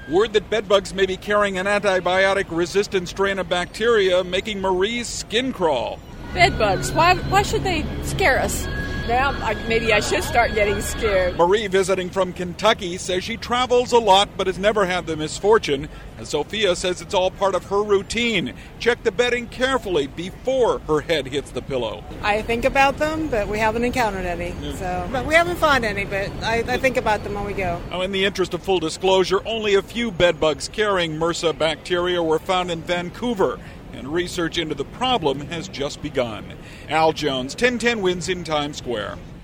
Word that bedbugs may be carrying an antibiotic-resistant strain of bacteria making Marie's skin crawl. Bedbugs, why should they scare us? Now, maybe I should start getting scared. Marie, visiting from Kentucky, says she travels a lot but has never had the misfortune. And Sophia says it's all part of her routine. Check the bedding carefully before her head hits the pillow. I think about them, but we haven't encountered any. But we haven't found any, but I think about them when we go. Now, in the interest of full disclosure, only a few bedbugs carrying MRSA bacteria were found in Vancouver, and research into the problem has just begun. Al Jones, 1010 Wins in Times Square.